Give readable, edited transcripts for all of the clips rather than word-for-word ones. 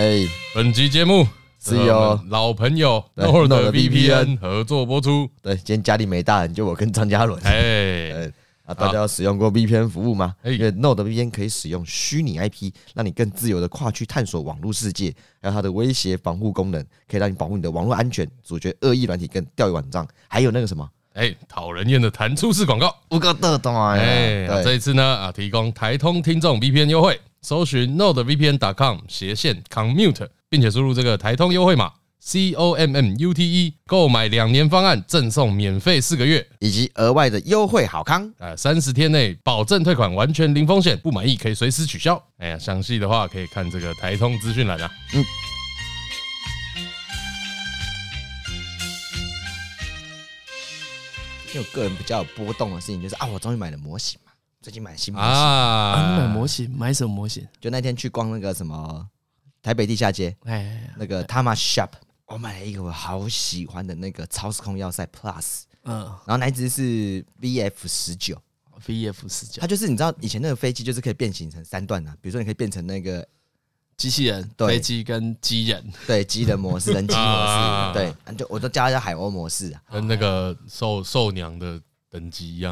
本集节目是由老朋友 NordVPN 合作播出。 对，今天家里没大人，就我跟张嘉伦。大家有使用过 VPN 服务吗？因为 NordVPN 可以使用虚拟 IP， 让你更自由的跨区探索网络世界，还有它的威胁防护功能，可以让你保护你的网络安全，阻绝恶意软体跟钓鱼网站，还有那个什么。 讨人厌的弹出式广告， 不够得懂啊！ 这一次呢，提供台通听众 VPN 优惠，搜寻 nordvpn.com/commute， 并且输入这个台通优惠码 COMMUTE， 购买2年方案赠送免费4个月， 以及额外的优惠好康 ，30天内保证退款，完全零风险，不满意可以随时取消。详细的话可以看这个台通资讯栏啊。 因为我个人比较有波动的事情就是我终于买了模型嘛，最近买新模型你买模型，买什么模型？ 就那天去逛那个什么台北地下街，那个 Tama Shop， 我买了一个我好喜欢的那个超时空要塞 Plus， 然后那一只是 VF19， 它就是你知道以前那个飞机就是可以变形成3段比如说你可以变成那个机器人、飞机跟机人， 对，机人模式、人机模式，对，我都叫它海鸥模式跟那个兽娘的等级一样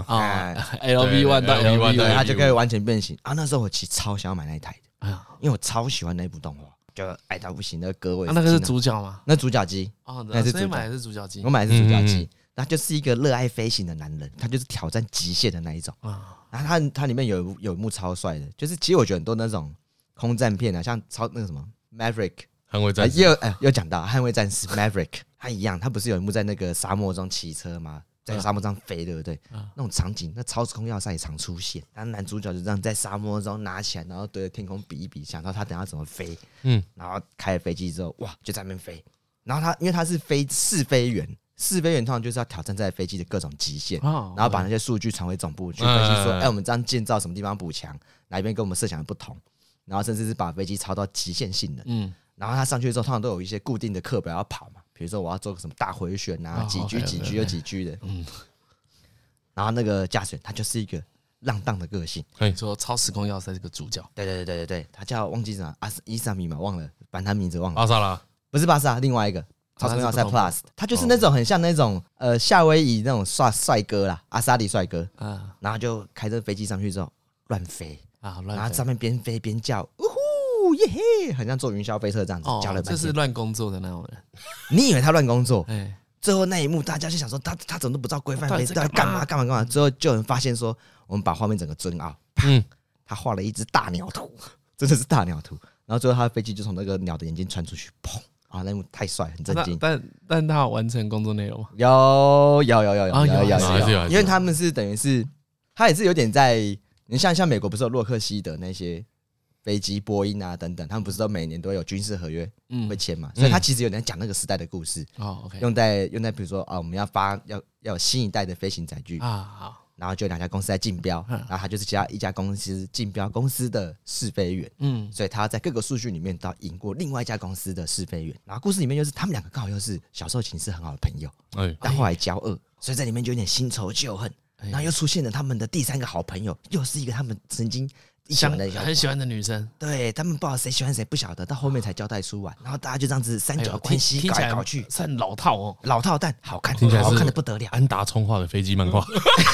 LV1 到 LV1， 对，它就可以完全变形那时候我其实超想要买那一台的，因为我超喜欢那部动画，就爱到不行。那个各位， 那个是主角吗？ 那主角机那是买的是主角机， 我买的是主角机。他就是一个热爱飞行的男人，他就是挑战极限的那一种然后他里面有一幕超帅的，就是其实我觉得很多那种空战片像那个什么 Maverick 捍卫战士， 又讲到捍卫战士 Maverick， 他一样，他不是有一幕在那个沙漠中骑车吗？在沙漠上飞，对不对？那种场景，那超时空要塞也常出现。但男主角就这样在沙漠中拿起来，然后对着天空比一比，想到他等下怎么飞。然后开了飞机之后，就在那边飞。然后因为他是试飞员，试飞员通常就是要挑战在飞机的各种极限，然后把那些数据传回总部去分析说，我们这样建造什么地方补强，哪一边跟我们设想的不同，然后甚至是把飞机超到极限性能。然后他上去之后，通常都有一些固定的课表要跑嘛，比如说我要做个什么大回旋几局有几局的。然后那个驾驶员他就是一个浪荡的个性， 说超时空要塞这个主角， 对，他叫忘记什么伊萨米嘛，忘了，把他名字忘了。 巴萨拉不是巴萨，另外一个超时空要塞 Plus， 他就是那种很像那种夏威夷那种帅哥啦，阿萨里帅哥然后就开着飞机上去之后乱飞然后上面边飞边叫耶嘿，很像坐云霄飞车这样子，叫了半天。 这是乱工作的那种人。 你以为他乱工作？最后那一幕，大家就想说他怎么都不照规范飞，在干嘛？最后就有人发现说，我们把画面整个尊奥，他画了一只大鸟图，真的是大鸟图。然后最后他的飞机就从那个鸟的眼睛穿出去，砰！那一幕太帅，很震惊。 但他有完成工作内容吗？ 有，因为他们是等于是，他也是有点在，你像美国不是有洛克希德那些。飞机、波音等等，他们不是都每年都有军事合约会签嘛？所以他其实有点讲那个时代的故事用在比如说我们要有新一代的飞行载具然后就2家公司在竞标，然后他就是一家公司竞标公司的试飞员，所以他在各个数据里面都要赢过另外一家公司的试飞员。然后故事里面就是他们2个刚好又是小时候情是很好的朋友，但后来交恶，所以在里面就有点新仇旧恨。然后又出现了他们的第3个好朋友，又是一个他们曾经很喜欢的女生， 对他们不知道谁喜欢谁，不晓得，到后面才交代出来。然后大家就这样子三角关系搞来搞去， 算老套老套但好看， 听起来好看的不得了。 安达充画的飞机漫画，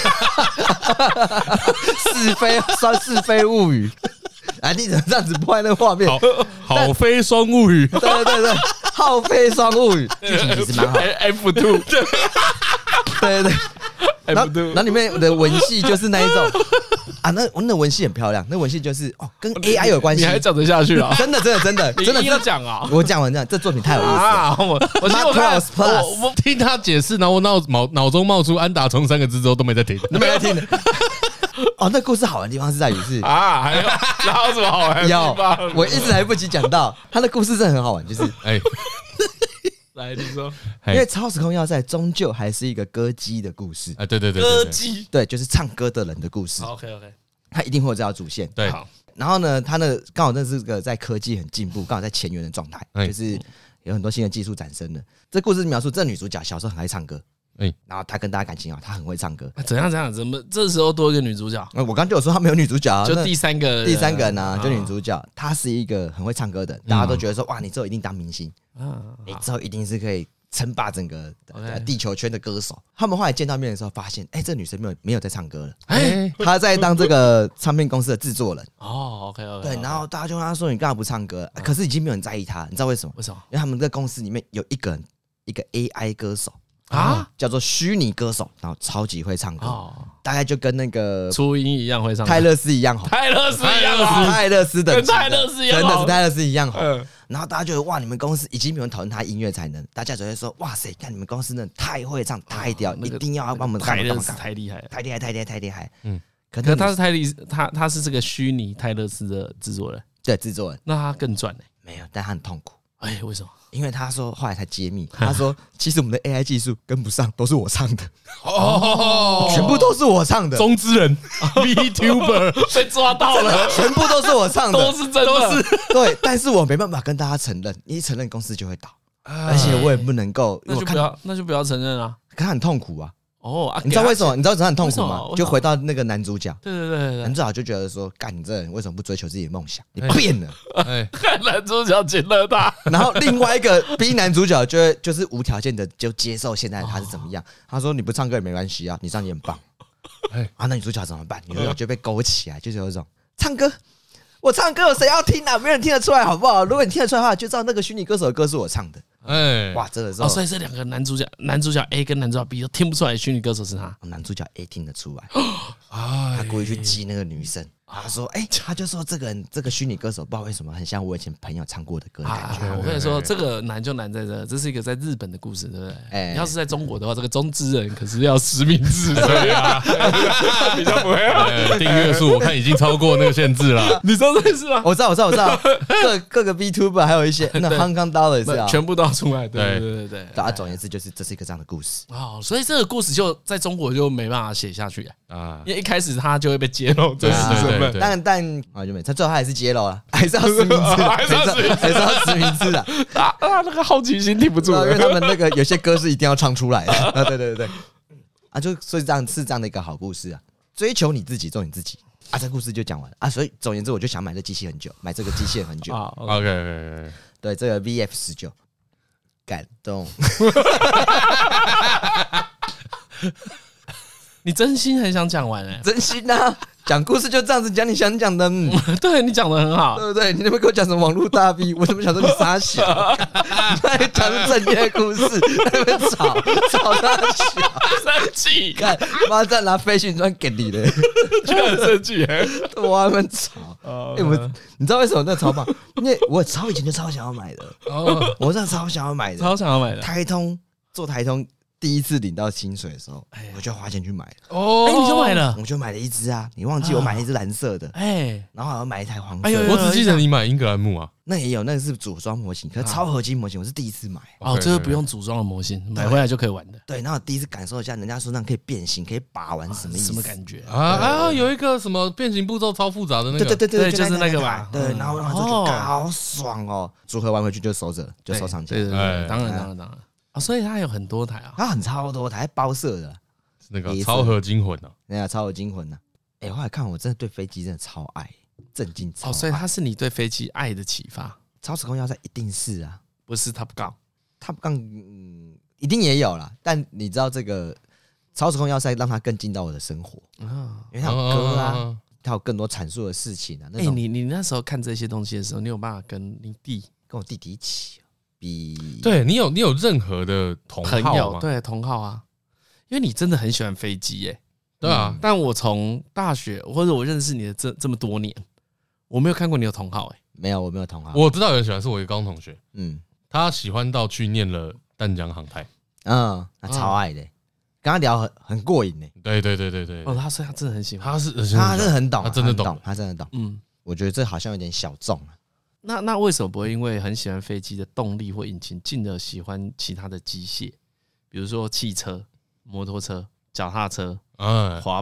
是非物语。你怎么这样子破坏那个画面？ 好飞双物语， 对，好飞双物语，剧情其实蛮好。 F2， 对。然后里面的文戏就是那一种那文戏很漂亮，那文戏就是跟 AI 有关系， 你还讲得下去啊？ 真的你要讲啊！ 我讲完这样，这作品太有意思了。 我听他解释，然后我脑中冒出安达充3个字之后都没在听， 那故事好玩的地方是在于是还有什么好玩的地方？ 我一直来不及讲到他的故事真的很好玩，就是来，你说， 因为超时空要塞终究还是一个歌姬的故事对， 歌姬， 对，就是唱歌的人的故事。 OK， 他一定会有这条主线。 对， 然后呢，他刚好那是个在科技很进步，刚好在前沿的状态，就是有很多新的技术产生的。这故事描述这女主角小时候很爱唱歌， 然后他跟大家感情好，他很会唱歌。 怎样？怎么这时候多一个女主角？ 我刚就有说他没有女主角啊， 就第三个人啊，就女主角，她是一个很会唱歌的，大家都觉得说哇，你之后一定当明星，你之后一定是可以称霸整个地球圈的歌手。他们后来见到面的时候，发现这女生没有在唱歌了，她在当这个唱片公司的制作人。 OK， 对，然后大家就跟她说你干嘛不唱歌？可是已经没有人在意她，你知道为什么？ 为什么？ 因为他们在公司里面有一个 AI 歌手。叫做虚拟歌手，然后超级会唱歌，大概就跟那个初音一样会唱歌， 泰勒斯一样红， 泰勒斯的， 跟泰勒斯一样，真的是泰勒斯一样红。然后大家觉得哇，你们公司已经没有人讨论他音乐才能，大家只会说哇塞，看你们公司真的太会唱，太屌，一定要帮我们泰勒斯太厉害， 太厉害。 可他是他是这个虚拟泰勒斯的制作人， 对，制作人， 那他更赚呢？ 没有，但他很痛苦。 为什么？ 因为他说后来才揭秘，他说其实我们的 AI 技术跟不上，都是我唱的，全部都是我唱的， 中之人 VTuber 被抓到了， 全部都是我唱的， 都是真的， 对，但是我没办法跟大家承认，一承认公司就会倒，而且我也不能够， 那就不要承认啊， 可他很痛苦啊。你知道为什么？你知道他很痛苦吗？就回到那个男主角， 对， 男主角就觉得说，干你这人为什么不追求自己的梦想？你变了， 看男主角捡了他， 然后另外一个逼男主角就是无条件的就接受现在他是怎么样。他说你不唱歌也没关系啊，你唱也很棒。那女主角怎么办？女主角就被勾起来，就是有一种唱歌。我唱歌有谁要听啊？没人听得出来，好不好？如果你听得出来的话，就知道那个虚拟歌手的歌是我唱的。哇，真的是所以这两个男主角 A 跟男主角 B 都听不出来虚拟歌手是他。 男主角 A 听得出来，他故意去激那个女生。他说：“他就说这个虚拟歌手不知道为什么很像我以前朋友唱过的歌的感觉。” 我跟你说，这个难就难在这是一个在日本的故事，对不对？你要是在中国的话，这个中之人可是要实名制，对啊，比较不会。 订阅数我看已经超过那个限制了。 你说这是吗？ 我知道，各个 VTuber 还有一些那 Hong Kong Dollars 啊， 全部都要出来。对。 大家总而言之，就是这是一个这样的故事所以这个故事就在中国就没办法写下去啊，因为一开始他就会被揭露这是身份。 但就没，他最后还是揭露了，还是要实名制，还是要实名制的。 那个好奇心挺不住， 因为他们那个有些歌是一定要唱出来的。对。所以这样是这样的一个好故事啊，追求你自己，做你自己啊。这故事就讲完了啊。所以总而言之，我就想买这机器很久，买这个机械很久。 OK， 对，这个 VF19，感动。 你真心很想讲完真心啊！讲故事就这样子讲，你想讲的， 对你讲的很好， 对不对？你那边给我讲什么网络大 V， 我怎么想说你傻小？你在讲正经的故事，在那边吵他小， 生气！ 看，妈再拿飞行砖给你的， 就很生气， 我还们吵。你知道为什么那超棒？因为我超以前就超想要买的，我真的超想要买的， 超想要买的。 做台通。第一次领到薪水的时候，我就花钱去买了。 你就买了？ 我就买了一只啊！你忘记我买了一只蓝色的，然后还要买一台黄色的。 我只记得你买英格兰木啊， 那也有，那个是组装模型，可是超合金模型我是第一次买。 这是不用组装的模型，买回来就可以玩的。 对，然后我第一次感受一下人家说那可以变形，可以把玩，什么意思？ 什么感觉有一个什么变形步骤超复杂的那个， 对， 就是那个吧。 对，然后就好爽哦！组合完回去就收着，就收藏起来。 对，当然。所以它有很多台啊， 它很超多台，包色的， 那个超合金魂啊， 那个超合金魂啊。后来看我真的对飞机真的超爱，震惊超爱。 所以它是你对飞机爱的启发。 超时空要塞一定是啊， 不是 Top Gun，Top Gun 一定也有啦。但你知道这个超时空要塞让它更进到我的生活因为它有歌啊，它有更多阐述的事情啊。 你那时候看这些东西的时候，你有办法跟我弟弟一起？ 对你有任何的同好吗？ 对，同好啊，因为你真的很喜欢飞机耶。 对啊， 但我从大学或者我认识你的这么多年，我没有看过你有同好没有，我没有同好。 我知道有人喜欢，是我一个高中同学，他喜欢到去念了淡江航太， 他超爱的，跟他聊很过瘾呢。 对。 所以他真的很喜欢， 他真的很懂， 他真的懂。 我觉得这好像有点小众啊。 那为什么不会因为很喜欢飞机的动力或引擎，进而喜欢其他的机械，比如说汽车、摩托车、脚踏车、滑板？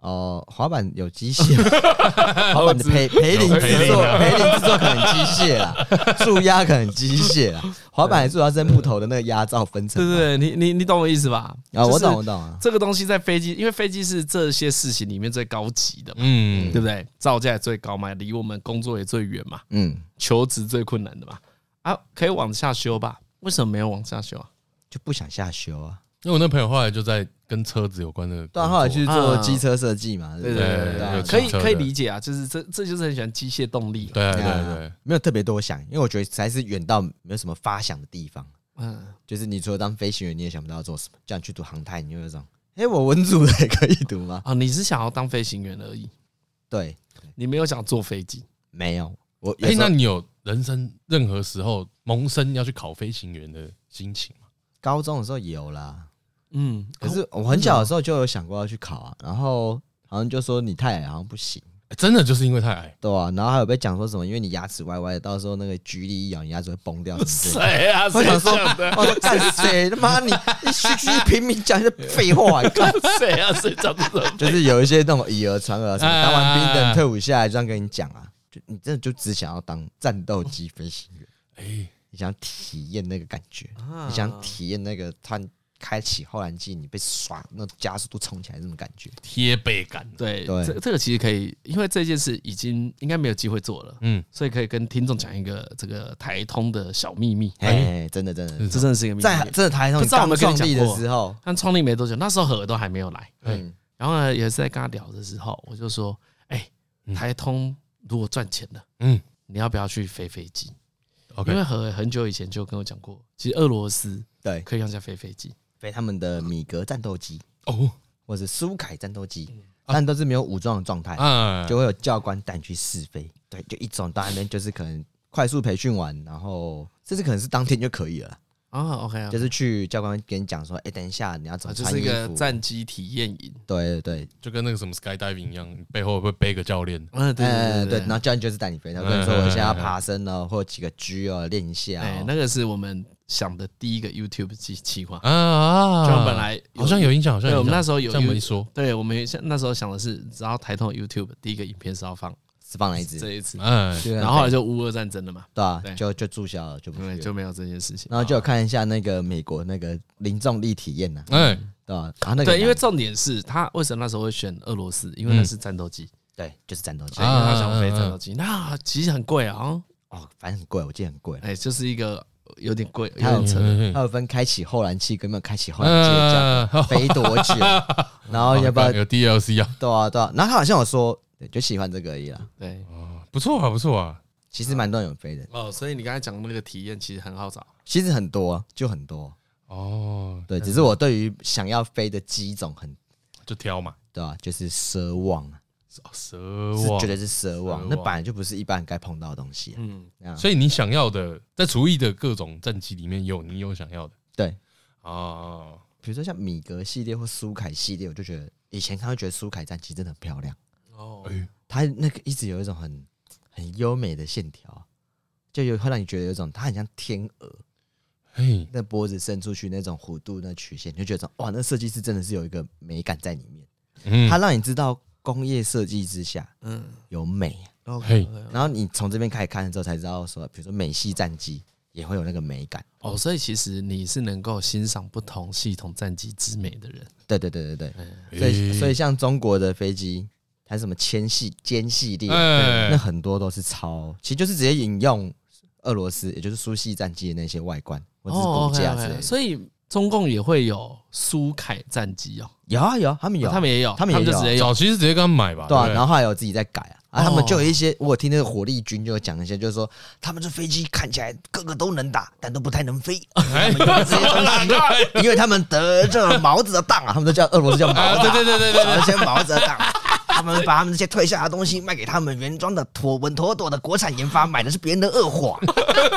哦，滑板有机械，滑板的培林制作可能机械啦，助压可能机械啦，滑板主要是木头的那个压造分层。 对，你懂我意思吧？ 啊，我懂啊。 这个东西在飞机，因为飞机是这些事情里面最高级的嘛，对不对？造价也最高嘛，离我们工作也最远嘛，求职最困难的嘛，啊，可以往下修吧？为什么没有往下修啊？ 就不想下修啊。 因为我那朋友后来就在跟车子有关的， 对，后来去做机车设计嘛， 对，可以理解啊，就是这就是很喜欢机械动力， 对， 没有特别多想，因为我觉得实在是远到没有什么发想的地方，就是你除了当飞行员，你也想不到要做什么，叫你去读航太，你就有种，我文组的也可以读吗？ 啊，你是想要当飞行员而已， 对， 你没有想坐飞机， 没有， 那你有人生任何时候萌生要去考飞行员的心情吗？ 高中的时候有啦。可是我很小的时候就有想过要去考啊，然后好像就说你太矮好像不行， 真的就是因为太矮， 对啊，然后还有被讲说什么，因为你牙齿歪歪的，到时候那个举力一咬，你牙齿会崩掉。 谁啊？ 我想说，干谁他妈你虚平民讲一些废话， 谁啊？谁讲这种？ 就是有一些那种以讹传讹，什么当完兵等退伍下来这样跟你讲啊，就你真的就只想要当战斗机飞行员，你想体验那个感觉，你想体验那个他。开启后燃机，你被刷，那加速度冲起来这种感觉， 贴背感。 对，这个其实可以，因为这件事已经应该没有机会做了，所以可以跟听众讲一个这个台通的小秘密。 真的，这真的是一个秘密。 在真的台通刚创立的时候， 但创立没多久，那时候何都还没有来，然后呢，也是在跟他聊的时候，我就说，台通如果赚钱了，你要不要去飞飞机？因为何很久以前就跟我讲过，其实俄罗斯对可以让人家飞飞机。 飞他们的米格战斗机或者苏凯战斗机，但都是没有武装的状态，就会有教官带你去试飞。对，就一种到那边就是可能快速培训完，然后甚至可能是当天就可以了。 OK， 就是去教官跟你讲说，等一下你要怎么穿衣服， 就是一个战机体验营。 对， 就跟那个什么 skydiving 一样，背后会背个教练。 对，然后教练就是带你飞，他跟你说我现在要爬升了，或几个 G 哦练一下。 那个是我们想的第一个 YouTube 企划啊， 就本来好像有印象， 对，我们那时候有这么一说， 对，我们那时候想的是，只要台通 YouTube 第一个影片是要放哪一支？ 这一次，然后后来就乌俄战争了嘛， 对啊，就注销了， 就没有这件事情。 然后就有看一下那个美国那个零重力体验呐，对吧？ 对，因为重点是他为什么那时候会选俄罗斯？因为那是战斗机， 对，就是战斗机， 所以他想飞战斗机，那其实很贵啊， 反正很贵，我记得很贵， 就是一个。有点贵， 它有分开启后燃器跟没有开启后燃器的价格，飞多久，然后要不要有 DLC 啊？ 对啊，然后他好像有说，就喜欢这个而已啦。 对， 不错啊， 其实蛮多人有飞的所以你刚才讲那个体验其实很好找， 其实很多，就很多对，只是我对于想要飞的机种就挑嘛， 对吧？就是奢望啊。绝对是奢望，那本来就不是一般人该碰到的东西。 所以你想要的，在厨艺的各种战机里面你有想要的， 对比如说像米格系列或苏凯系列，我就觉得以前他会觉得苏凯战机真的很漂亮它那个一直有一种很优美的线条，就会让你觉得有一种它很像天鹅，那脖子伸出去那种弧度那曲线，就觉得哇，那设计师真的是有一个美感在里面，它让你知道。工业设计之下，有美，然后你从这边开始看之后才知道说，比如说美系战机也会有那个美感所以其实你是能够欣赏不同系统战机之美的人。 对，所以像中国的飞机，还是什么歼系列，那很多都是其实就是直接引用俄罗斯，也就是苏系战机的那些外观或者是骨架之类的。 所以中共也会有苏凯战机有，他们也有， 他们就直接有， 早期是直接跟他们买吧， 对啊，然后后来有自己在改他们就有一些，我听那个火力军就有讲一些，就是说他们这飞机看起来个个都能打，但都不太能飞，他们用这些东西，因为他们得这毛子的当他们都叫俄罗斯叫毛子，对，这些毛子的当。他们把他们这些退下的东西卖给他们原装的稳妥妥的国产研发，买的是别人的恶货。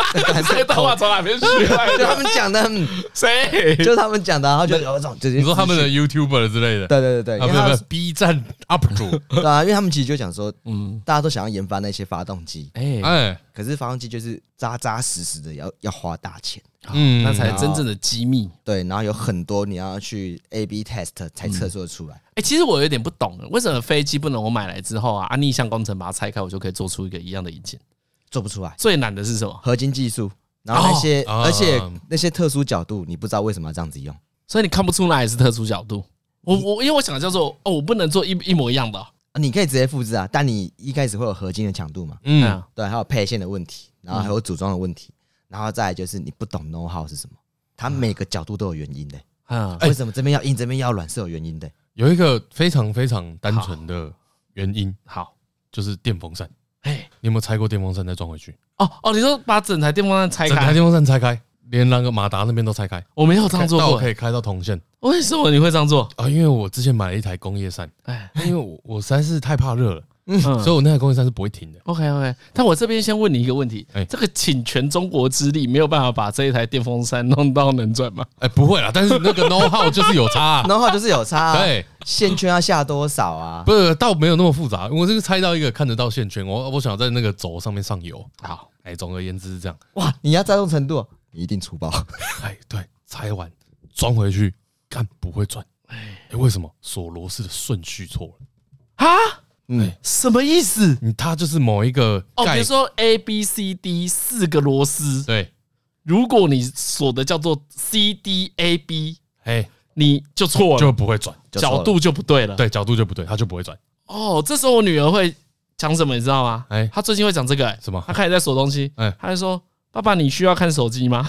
这个动画从哪边学来的？ 就他们讲的， 谁？ 就是他们讲的，然后就有一种就是你说他们的 YouTuber 之类的， 对， 不是 B 站 UP 主， 对啊，因为他们其实就讲说，大家都想要研发那些发动机，可是发动机就是扎扎实实的要花大钱， 那才真正的机密。 对，然后有很多你要去 A/B test 才测试出来。 其实我有点不懂，为什么飞机不能我买来之后啊，逆向工程把它拆开，我就可以做出一个一样的引擎？做不出来。 最难的是什么？ 合金技术。然后那些，而且那些特殊角度，你不知道为什么要这样子用， 所以你看不出哪里是特殊角度。我因为我想的叫做我不能做一模一样的。 你可以直接复制啊，但你一开始会有合金的强度嘛，对，还有配线的问题，然后还有组装的问题，然后再来就是你不懂 know how 是什么，它每个角度都有原因的。为什么这边要硬，这边要软是有原因的。 有一个非常非常单纯的原因， 好， 就是电风扇。你有没有拆过电风扇再装回去？ 你说把整台电风扇拆开， 整台电风扇拆开，连那个马达那边都拆开。 我没有这样做过， 可以开到铜线。 为什么你会这样做啊？因为我之前买了一台工业扇，因为我实在是太怕热了，所以我那台工业扇是不会停的。 OK， 但我这边先问你一个问题，这个请全中国之力没有办法把这一台电风扇弄到能转吗？ 不会啦，但是那个 know how 就是有差 ，know how 就是有差， 对， 线圈要下多少啊？ 不是，倒没有那么复杂。我这个拆到一个看得到线圈，我想在那个轴上面上油。 好， 总而言之是这样。 哇，你要在这种程度，你一定出包。 对，拆完装回去，看不会转。为什么锁螺丝的顺序错了？ 啊？什么意思？ 它就是某一个比如说 A、B、C、D 4个螺丝， 对， 如果你锁的叫做 C、D、A、B， 你就错了， 就不会转， 角度就不对了。 对，角度就不对，它就不会转。 这时候我女儿会讲什么，你知道吗？她最近会讲这个， 什么？ 她开始在锁东西，她就说：“爸爸，你需要看手机吗？”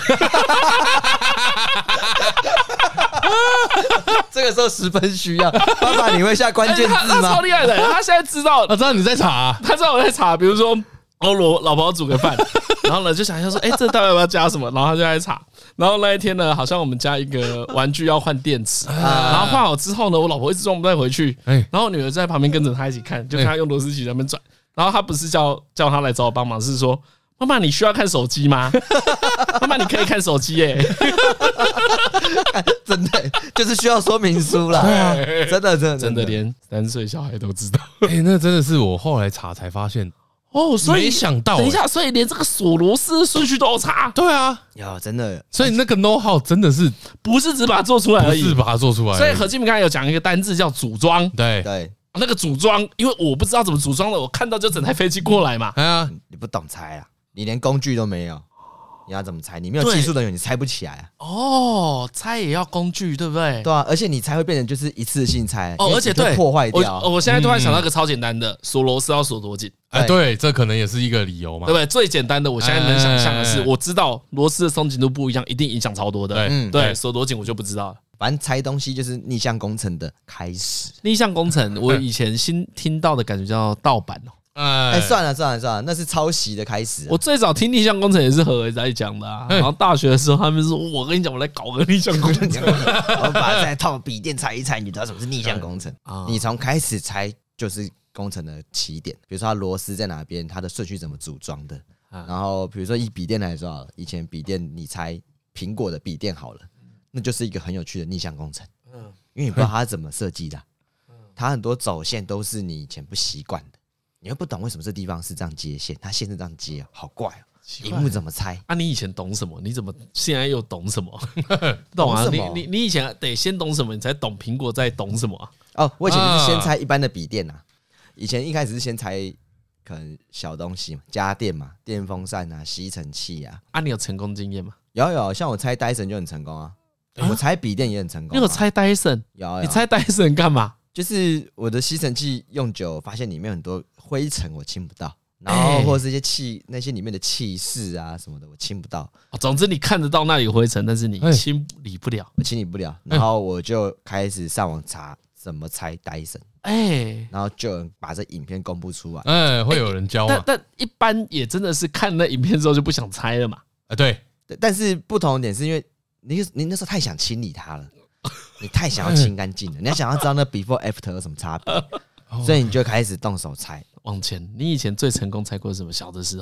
这个时候十分需要。爸爸，你会下关键字吗？ 他超厉害的，他现在知道， 他知道你在查， 他知道我在查。比如说，老婆要煮个饭，然后呢就想一下说，这到底要不要加什么？然后他就在查。然后那一天呢，好像我们家一个玩具要换电池，然后换好之后呢，我老婆一直装不带回去，然后我女儿在旁边跟着他一起看，就看他用螺丝起在那边转。然后他不是叫他来找我帮忙，是说。妈妈，你需要看手机吗？妈妈，你可以看手机耶！ 真的就是需要说明书啦。真的连3岁小孩都知道。 那真的是我后来查才发现所以没想到。 等一下，所以连这个锁螺丝的顺序都有查。 对啊， 真的。 所以那个 know how 真的是不是只把它做出来而已， 不是把它做出来。 所以何金明刚才有讲一个单字叫组装。 对。 那个组装，因为我不知道怎么组装的，我看到就整台飞机过来嘛。 你不懂拆啊。你连工具都没有，你要怎么拆？你没有技术人员，你拆不起来啊！ 拆也要工具，对不对？ 对啊，而且你拆会变成就是一次性拆而且对破坏掉。 我现在突然想到一个超简单的，锁螺丝要锁多紧？ 对，这可能也是一个理由嘛， 对不对？最简单的，我现在能想象的是，我知道螺丝的松紧度不一样，一定影响超多的。对，锁多紧我就不知道了。 反正拆东西就是逆向工程的开始。 逆向工程，我以前新听到的感觉叫盗版算了，那是抄袭的开始。 我最早听逆向工程也是何伟在讲的啊。然后大学的时候，他们说：“我跟你讲，我来搞个逆向工程， 我把它再套笔电拆一拆，你知道什么是逆向工程？你从开始拆就是工程的起点。比如说它螺丝在哪边，它的顺序怎么组装的。然后比如说以笔电来说，以前笔电你拆苹果的笔电好了，那就是一个很有趣的逆向工程。因为你不知道它怎么设计的，它很多走线都是你以前不习惯的。”你又不懂为什么这地方是这样接线，它线是这样接，好怪哦！萤幕怎么拆？ 你以前懂什么？你怎么现在又懂什么？懂啊？你以前得先懂什么，你才懂苹果在懂什么我以前就是先拆一般的笔电以前一开始是先拆可能小东西嘛，家电嘛，电风扇吸尘器你有成功经验吗？ 有，像我拆Dyson就很成功啊，我拆笔电也很成功。 你有拆Dyson？ 有。 你拆Dyson干嘛？ 就是我的吸尘器用久，发现里面很多灰尘我清不到，然后或者是一些那些里面的气室什么的我清不到。 总之你看得到那里有灰尘，但是你清理不了， 我清理不了。然后我就开始上网查怎么拆Dyson，然后就有人把这影片公布出来， 会有人教嘛？ 但一般也真的是看那影片之后就不想拆了嘛。 对， 但是不同的点是因为你那时候太想清理它了。你太想要清干净了，你要想要知道那 before after 有什么差別，所以你就开始动手拆。 往前，你以前最成功拆过什么？小的时候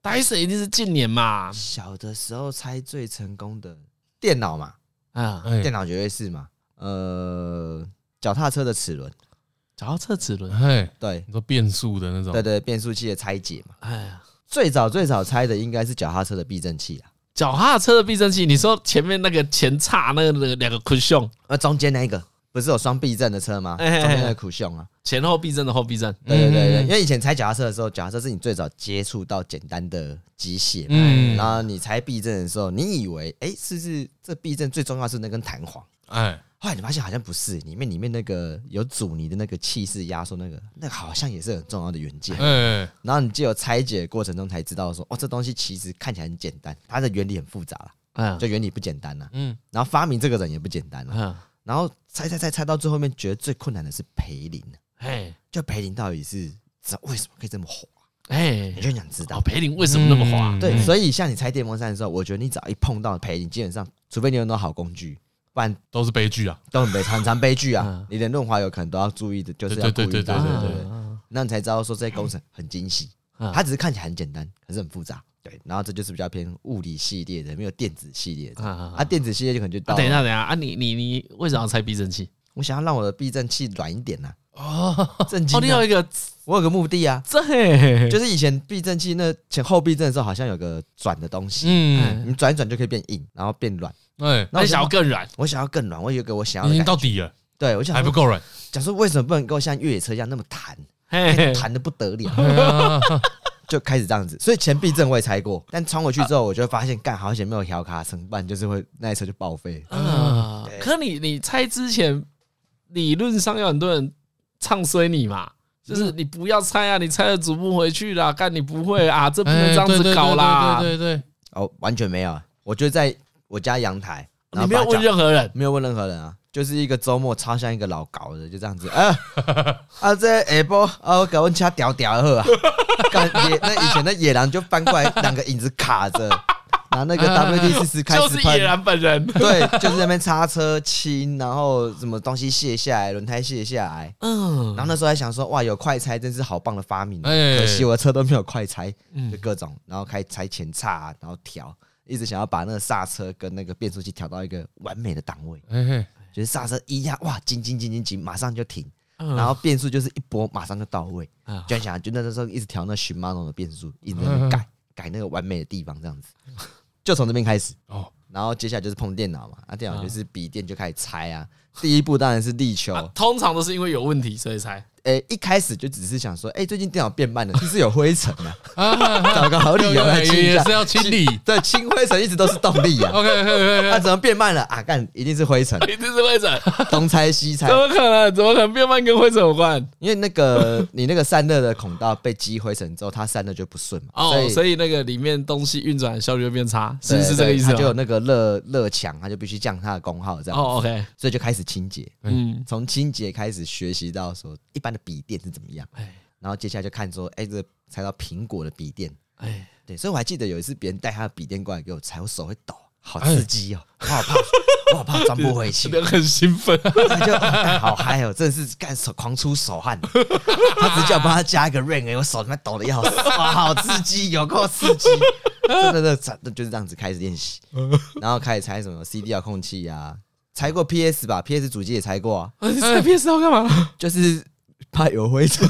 Dyson 一定是近年嘛。 小的时候猜最成功的电脑嘛，电脑绝对是嘛。脚踏车的齿轮， 脚踏车齿轮， 对， 你说变速的那种， 对，变速器的拆解嘛。最早猜的应该是脚踏车的避震器啦。 脚踏车的避震器，你说前面那个前叉那个两个 cushion， 中间那一个不是有双避震的车吗？中间那个 cushion 啊， 前后避震的后避震。 对，因为以前拆脚踏车的时候，脚踏车是你最早接触到简单的机械，然后你拆避震的时候，你以为是不是这避震最重要是那根弹簧？后来你发现好像不是，里面那个有阻尼的那个气势压缩那个好像也是很重要的元件。然后你就有拆解的过程中才知道说，这东西其实看起来很简单，它的原理很复杂啦，就原理不简单啦。然后发明这个人也不简单啦。然后猜到最后面，觉得最困难的是培林。就培林到底是为什么可以这么滑？你就想知道培林为什么那么滑？ 对，所以像你拆电风扇的时候，我觉得你只要一碰到培林，基本上除非你有那种好工具。不然都是悲剧啊， 都很常悲剧啊！你连润滑油可能都要注意的，就是要顾虑到，对，那你才知道说这些工程很精细，它只是看起来很简单，可是很复杂，对。然后这就是比较偏物理系列的，没有电子系列的。电子系列就可能就到。 等一下啊！你为什么要拆避震器？ 我想要让我的避震器软一点呐。 震惊！你有一个， 我有个目的啊，就是以前避震器那前后避震的时候，好像有个转的东西，你转一转就可以变硬，然后变软。 那你想要更软？ 我想要更软，我有个我想要的已经到底了。 对，我想还不够软。 假如为什么不能够像越野车一样那么弹，弹的不得了，就开始这样子。所以前避震我也拆过，但穿回去之后，我就会发现，好险没有调卡层，不然就是会那一车就报废。 可你拆之前，理论上有很多人唱衰你嘛。就是你不要拆啊，你拆了组不回去啦，干你不会啊，这不能这样子搞啦。 对， 完全没有，我就在我家阳台， 你没有问任何人， 没有问任何人啊，就是一个周末超像一个老搞的，就这样子这下晡我给我车调好啊，那以前的野狼就翻过来，两个影子卡着。拿那个 WD-40开始喷， 就是野狼本人。 对，就是在那边擦车清，然后什么东西卸下来，轮胎卸下来。然后那时候还想说，哇，有快拆真是好棒的发明。可惜我的车都没有快拆，就各种，然后开始拆前叉，然后调，一直想要把那个刹车跟那个变速器调到一个完美的档位。就是刹车一压，哇，紧，马上就停。然后变速就是一拨，马上就到位。就想就那时候一直调那Shimano的变速，一直在那改那个完美的地方，这样子。就从这边开始然后接下来就是碰电脑嘛，电脑就是笔电就开始拆啊。第一步当然是力求， 通常都是因为有问题所以拆。 一开始就只是想说，最近电脑变慢了，是不是有灰尘啊？找个好理由来清一下， 也是要清理。 对，清灰尘一直都是动力啊。 OK， 怎么变慢了啊？一定是灰尘， 一定是灰尘， 东拆西拆， 怎么可能变慢跟灰尘有关？ 因为你那个散热的孔道被积灰尘之后，它散热就不顺嘛。 所以那个里面东西运转效率就变差，是这个意思吗？ 它就有那个热强，它就必须降它的功耗，这样。 OK， 所以就开始清洁。从清洁开始学习到说一般的笔电是怎么样，然后接下来就看说，这拆到苹果的笔电，对，所以我还记得有一次别人带他的笔电过来给我拆，我手会抖，好刺激哦，我好怕装不回去， 很兴奋， 就好嗨哦，真的是狂出手汗，他直接叫我帮他加一个 RAM，我手他妈抖的要死，哇，好刺激，有够刺激，真的就是这样子开始练习，然后开始拆什么 CD 遥控器啊。拆过 PS 吧 ，PS 主机也拆过啊。 你拆 PS 要干嘛？ 就是怕有灰尘，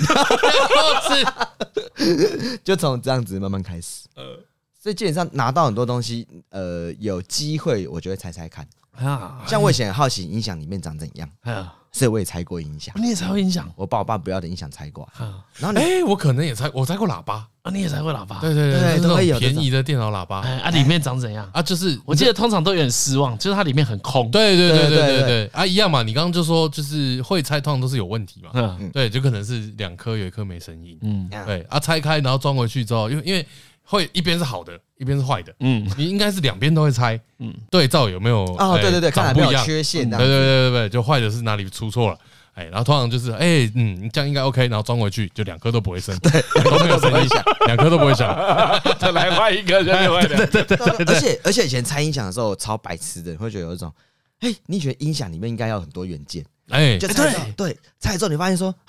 就从这样子慢慢开始。所以基本上拿到很多东西，有机会我就会拆拆看。像我以前很好奇音响里面长怎样，所以我也拆过音响。 你也拆过音响？ 我把我爸不要的音响拆过。 然后我可能也拆，我拆过喇叭。 你也拆过喇叭？ 对， 都会有便宜的电脑喇叭。 里面长怎样？就是我记得通常都有点失望，就是它里面很空。 对，一样嘛。你刚刚就说就是会拆，通常都是有问题嘛。对，就可能是2颗有1颗没声音。对拆开然后装回去之后，因为会一边是好的，一边是坏的。你应该是两边都会拆。对照有没有？ 对，看来没有缺陷。 对，就坏的是哪里出错了。然后通常就是这样应该 OK， 然后装回去就2颗都不会声，对，都没有声音响，2颗都不会响， 再来换一个就没问题。 对，而且以前拆音响的时候超白痴的，会觉得有一种，你觉得音响里面应该要很多元件，就拆之后，对，拆之后你发现说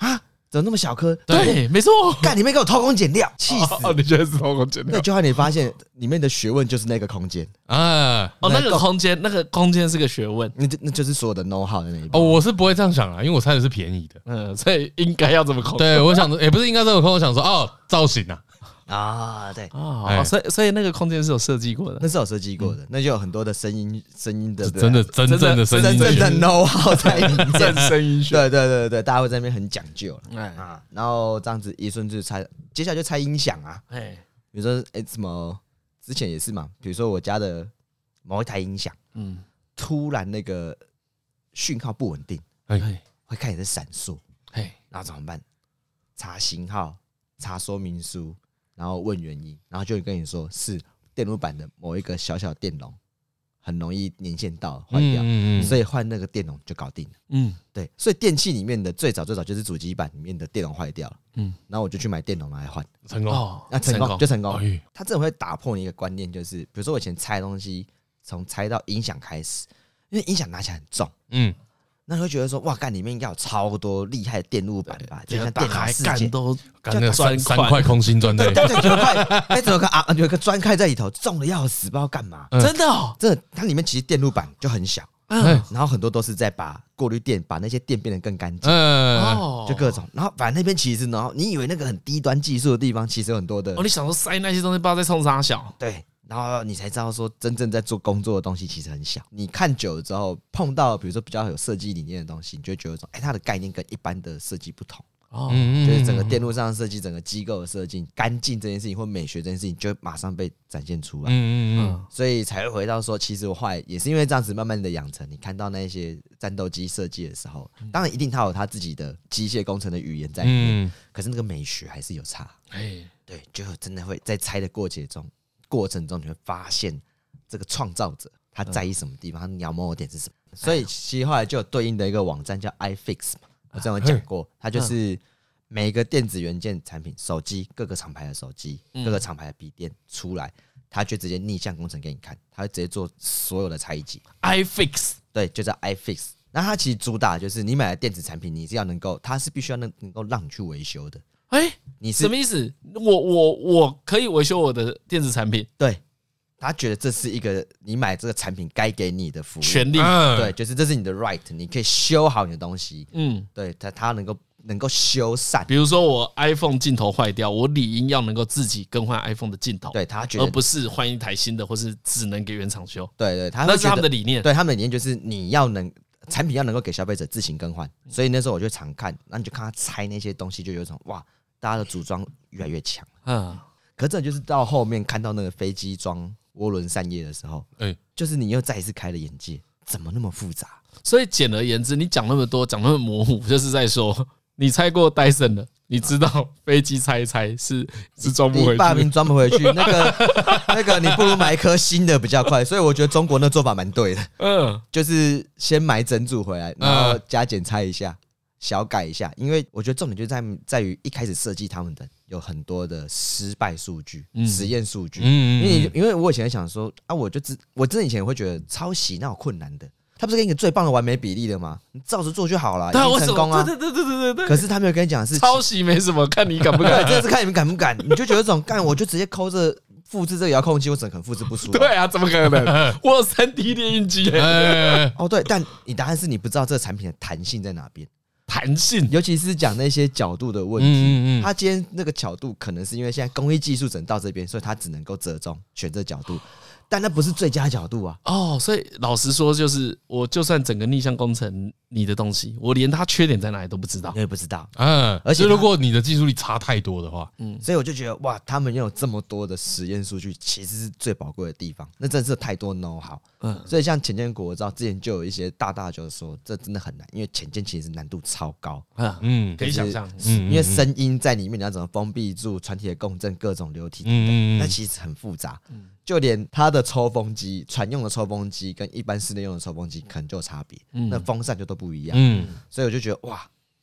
怎么那么小颗？ 对，没错， 干里面给我偷工减料，气死！ 你觉得是偷工减料？ 对，就让你发现里面的学问就是那个空间啊，那个空间是个学问， 那就是所有的 know how 的那一部。我是不会这样想啊，因为我猜的是便宜的，所以应该要这么空。 对，我想也不是应该这么空，我想说造型啊，对所以那个空间是有设计过的， 那是有设计过的，那就有很多的声音的真正的声音， 真正的 know how 在里面， 声音学， 对，大家会在那边很讲究啊，然后这样子一顺就猜，接下来就猜音响啊，比如说什么之前也是嘛，比如说我家的某一台音响，突然那个讯号不稳定，会开始闪烁，然后怎么办？查型号，查说明书。然后问原因，然后就会跟你说是电路板的某一个小小电容很容易年限到坏掉，所以换那个电容就搞定了。对，所以电器里面的最早就是主机板里面的电容坏掉了，然后我就去买电容来换， 成功， 那成功。它真的会打破你一个观念，就是比如说我以前拆东西，从拆到音响开始，因为音响拿起来很重，那你会觉得说，哇，干里面应该有超多厉害的电路板吧？就像电脑世界都干那三块空心砖，对， 有一个砖块在里头，重的要死，不知道干嘛。 真的哦， 真的，它里面其实电路板就很小，然后很多都是在把过滤电，把那些电变得更干净，就各种。然后反正那边其实，然后你以为那个很低端技术的地方，其实有很多的。 你想说塞那些东西，不知道在冲啥小？ 对。然后你才知道说，真正在做工作的东西其实很小。你看久了之后，碰到比如说比较有设计理念的东西，你就会觉得说，它的概念跟一般的设计不同。就是整个电路上的设计，整个机构的设计，干净这件事情或美学这件事情，就会马上被展现出来。所以才会回到说，其实我后来也是因为这样子慢慢的养成，你看到那些战斗机设计的时候，当然一定它有它自己的机械工程的语言在里面，可是那个美学还是有差。对，就真的会在拆的过程中，你会发现这个创造者他在意什么地方，他描摹的点是什么。所以其实后来就有对应的一个网站叫 iFix 嘛，我之前有讲过，它就是每个电子元件产品，手机各个厂牌的手机，各个厂牌的笔电出来，它就直接逆向工程给你看，它会直接做所有的拆解。 iFix 对，就叫 iFix。那它其实主打就是你买的电子产品，你是要能够，它是必须要能够让你去维修的。 你什么意思？我可以维修我的电子产品？ 对，他觉得这是一个你买这个产品该给你的服务权利。 对，就是这是你的 right， 你可以修好你的东西。对，他能够修缮。 比如说我 iPhone 镜头坏掉，我理应要能够自己更换 iPhone 的镜头。 对，他觉得， 而不是换一台新的，或是只能给原厂修。 对， 那是他们的理念。 对，他们的理念就是你要产品要能够给消费者自行更换。所以那时候我就常看，那你就看他拆那些东西，就有一种哇。大家的组装越来越强，可是就是到后面看到那个飞机装涡轮扇叶的时候，就是你又再一次开了眼界，怎么那么复杂？ 所以简而言之，你讲那么多，讲那么模糊，就是在说你拆过戴森了，你知道飞机拆一拆是装不回去， 霸名装不回去，那个你不如买一颗新的比较快。所以我觉得中国那做法蛮对的，就是先买整组回来，然后加减拆一下。小改一下，因为我觉得重点就在于一开始设计他们的有很多的失败数据、实验数据。因为我以前想说啊，我真的以前会觉得抄袭那有困难的，他不是给你最棒的完美比例的吗？你照着做就好了，已经成功啊。对。可是他没有跟你讲的是抄袭没什么，看你敢不敢。 真的是看你们敢不敢。你就觉得这种干，我就直接抠着复制这个遥控器，我怎么可能复制不出？ 对啊，怎么可能？我有3D 列印机。 对，但你答案是你不知道这个产品的弹性在哪边。 弹性， 尤其是讲那些角度的问题，他今天那个角度可能是因为现在工艺技术只能到这边，所以他只能够折中选这角度，但那不是最佳角度啊。 所以老实说，就是我就算整个逆向工程你的东西，我连它缺点在哪里都不知道， 你也不知道。 而且如果你的技术力差太多的话， 所以我就觉得哇，他们拥有这么多的实验数据，其实是最宝贵的地方。那真的是太多 know how。所以像潜舰国，我知道之前就有一些大就说这真的很难，因为潜舰其实难度超高。 可以想象， 因为声音在里面，你要怎么封闭住船体的共振、各种流体等等，那其实很复杂。就连它的抽风机，船用的抽风机跟一般室内用的抽风机可能就有差别，那风扇就都不一样。所以我就觉得哇，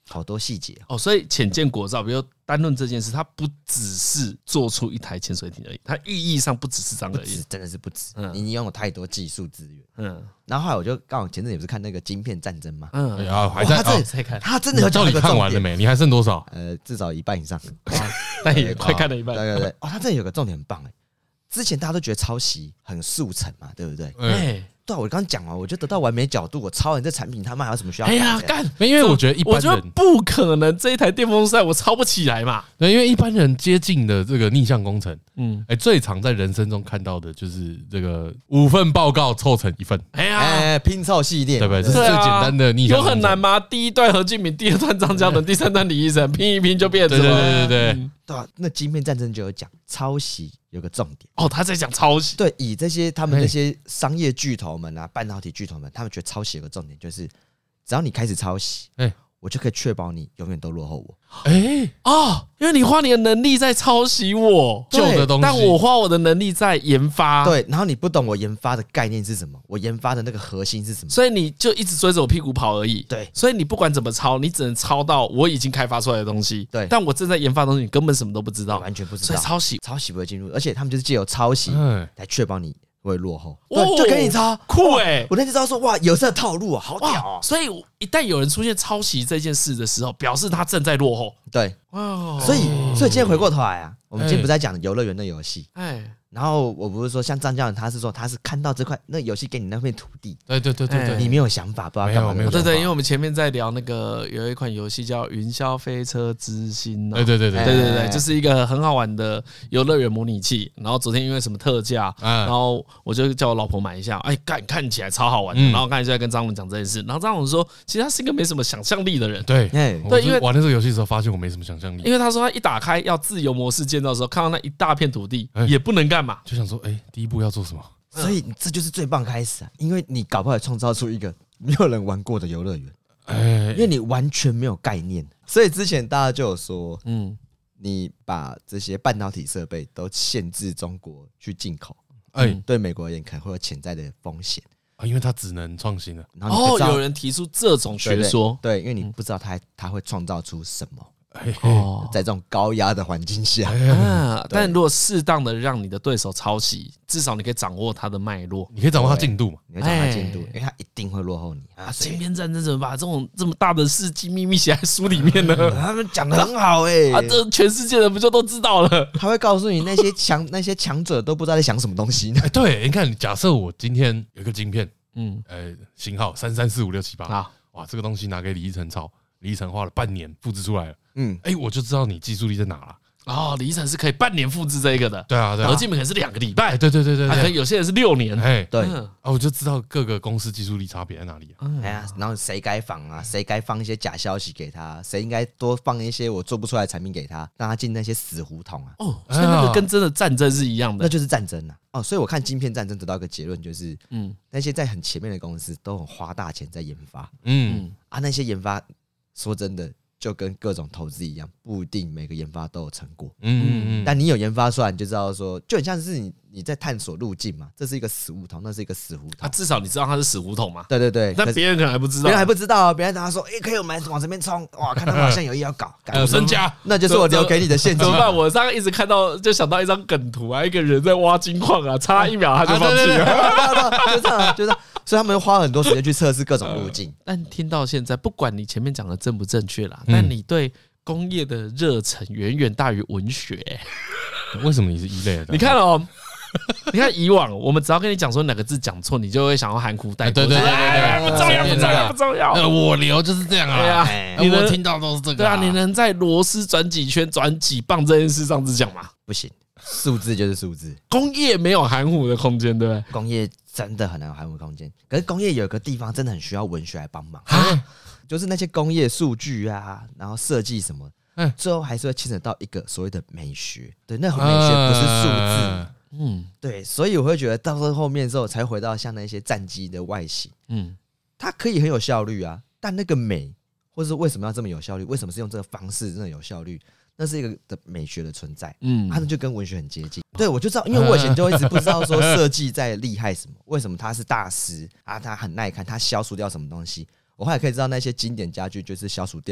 好多细节哦。所以浅见国造，比如单论这件事，它不只是做出一台潜水艇而已，它意义上不只是这样而已， 真的是不止。你拥有太多技术资源。然后后来我就刚好前阵也不是看那个《晶片战争》嘛， 还在看， 他真的有到底看完了没？你还剩多少？ 至少一半以上， 但也快看了一半。 对，他这里有个重点很棒之前大家都觉得抄袭很速成嘛，对不对？对啊，我刚刚讲完，我就得到完美角度，我抄完这产品，他妈还有什么需要？ 干！ 因为我觉得一般人不可能，这一台电风扇我抄不起来嘛。 对，因为一般人接近的这个逆向工程，最常在人生中看到的就是这个5份报告凑成1份， 拼凑系列， 对不对？这是最简单的逆向工程。 有很难吗？第一段何敬敏，第二段张嘉伦，第三段李医生，拼一拼就变成了。 对。 对啊，那晶片战争就有讲抄袭有个重点他在讲抄袭。 对，以这些他们那些商业巨头们啊，半导体巨头们，他们觉得抄袭有个重点就是，只要你开始抄袭，我就可以确保你永远都落后我。 因为你花你的能力在抄袭我旧的东西， 但我花我的能力在研发。 对，然后你不懂我研发的概念是什么，我研发的那个核心是什么， 所以你就一直追着我屁股跑而已。 对， 所以你不管怎么抄，你只能抄到我已经开发出来的东西。 对， 但我正在研发的东西，你根本什么都不知道， 完全不知道。 所以抄袭不会进入，而且他们就是借由抄袭来确保你会落后。 对， 就给你抄， 酷我那天知道说，哇，有这套路啊，好屌。 所以一旦有人出现抄袭这件事的时候，表示他正在落后。 对，所以今天回过头来啊，我们今天不在讲游乐园的游戏，然后我不是说像张嘉伦，他是说他是看到这块那游戏给你那片土地， 对， 你没有想法，不知道干嘛。 对，因为我们前面在聊那个有一款游戏叫《云霄飞车之星》，对，就是一个很好玩的游乐园模拟器。然后昨天因为什么特价，然后我就叫我老婆买一下，看起来超好玩的。然后刚才就在跟张文讲这件事，然后张文说，其实他是一个没什么想象力的人。 对，因为玩那个游戏的时候，发现我没什么想象力。 因为他说他一打开要自由模式建造的时候，看到那一大片土地，也不能干嘛， 就想说，第一步要做什么？ 所以这就是最棒开始啊！因为你搞不好创造出一个没有人玩过的游乐园，因为你完全没有概念。所以之前大家就有说，你把这些半导体设备都限制中国去进口，对美国而言可能会有潜在的风险因为它只能创新了。 然后有人提出这种学说， 对，因为你不知道它会创造出什么。在这种高压的环境下但如果适当的让你的对手抄袭，至少你可以掌握它的脉络， 你可以掌握它进度嘛？ 你可以掌握它进度，因为它一定会落后你晶片战争怎么把这种这么大的世纪秘密写在书里面呢？ 他们讲得很好这全世界人不就都知道了？ 他会告诉你那些强者都不知道在想什么东西呢？ 对，你看，假设我今天有一个晶片，型号33456778，哇，这个东西拿给李依晨抄，李依晨花了半年复制出来了。我就知道你技术力在哪了。 李依晨是可以半年复制这个的。 对啊， 何敬敏可能是2个礼拜。 对， 可能有些人是6年。 对， 我就知道各个公司技术力差别在哪里。 然后谁该仿啊，谁该放一些假消息给他，谁应该多放一些我做不出来的产品给他，让他进那些死胡同啊。 所以那个跟真的战争是一样的， 那就是战争啊。所以我看晶片战争得到一个结论，就是那些在很前面的公司都很花大钱在研发。那些研发说真的。就跟各种投资一样，不一定每个研发都有成果。但你有研发出来，你就知道说，就很像是你在探索路径嘛。这是一个死胡同，那是一个死胡同。 至少你知道它是死胡同嘛？ 对。 但别人可能还不知道， 别人还不知道，别人等他说，可以我们往这边冲，哇，看他们好像有意要搞， 身家， 那就是我留给你的陷阱。 怎么办？我刚刚一直看到，就想到一张梗图一个人在挖金矿差1秒他就放弃了， 就这样。所以他们花很多时间去测试各种路径。 但听到现在，不管你前面讲的正不正确啦，但你对工业的热忱远远大于文学。 为什么你是一类的？ 你看你看以往我们只要跟你讲说哪个字讲错，你就会想要含糊带过。 对， 不重要。 我聊就是这样啊。我听到都是这个。 对啊，你能在螺丝转几圈、转几磅这件事上只讲吗？ 不行，数字就是数字。 工业没有含糊的空间，对不对？ 工业真的很难有含糊空间。可是工业有个地方真的很需要文学来帮忙，就是那些工业数据啊，然后设计什么，最后还是会牵扯到一个所谓的美学。对，那美学不是数字。对，所以我会觉得到后面之后才回到像那些战机的外形，它可以很有效率啊，但那个美，或者是为什么要这么有效率，为什么是用这个方式真的有效率，那是一个的美学的存在，它就跟文学很接近。对，我就知道，因为我以前就一直不知道说设计在厉害什么，为什么它是大师啊，它很耐看，它消除掉什么东西。我后来可以知道那些经典家具就是消除掉